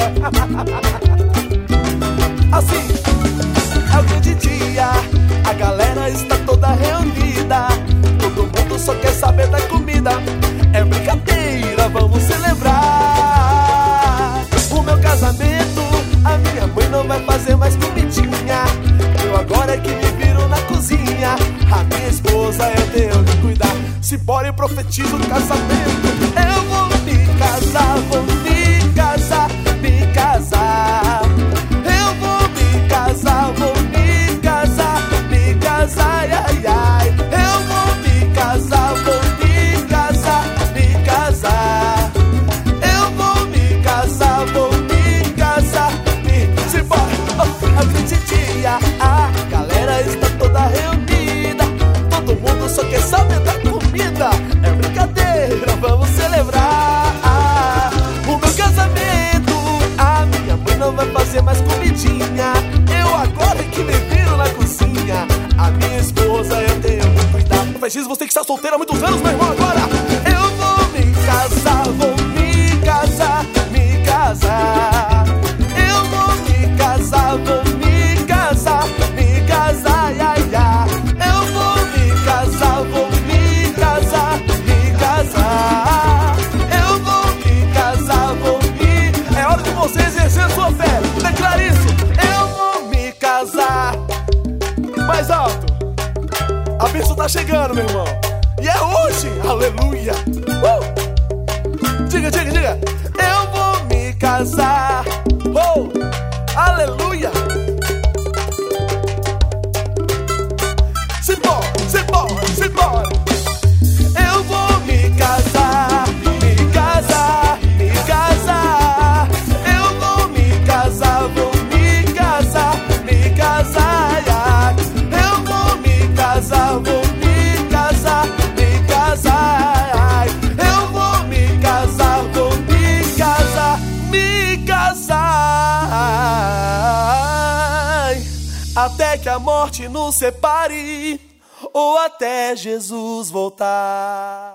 Assim, é o grande dia, a galera está toda reunida. Todo mundo só quer saber da comida. É brincadeira, vamos celebrar o meu casamento. A minha mãe não vai fazer mais comidinha. Eu agora é que me viro na cozinha. A minha esposa eu tenho que cuidar. Se bora e profetizo o casamento. Eu vou me casar, vou me casar, me casar. Eu vou me casar, vou me casar, me casar, ai, ai. Eu vou me casar, vou me casar, me casar. Eu vou me casar, vou me casar, me... Se bora, é o grande dia, a galera está toda reunida. Todo mundo só quer saber da comida. É brincadeira, vamos celebrar o meu casamento. A minha mãe não vai fazer mais comidinha. Eu agora é que me viro na cozinha. A minha esposa eu tenho que cuidar. Preciso, você que está solteira há muitos anos, meu irmão, agora. Eu vou me casar, vou me casar, me casar. Eu vou me casar, vou me casar, me casar, ai, ai. Eu vou me casar, vou me casar, me casar. Eu vou me casar, vou me... É hora de você exercer sua fé. Declare isso. Eu vou me casar. Mais alto. A bênção tá chegando, meu irmão. E é hoje. Aleluia. Diga, diga, diga. Eu vou me casar. Oh, aleluia. Simbora, simbora, simbora. Eu vou me casar, me casar, me casar. Eu vou me casar, vou me casar, me casar. Eu vou me casar, vou me casar, me casar. Eu vou me casar, vou me casar, me casar. Até que a morte nos separe, ou até Jesus voltar.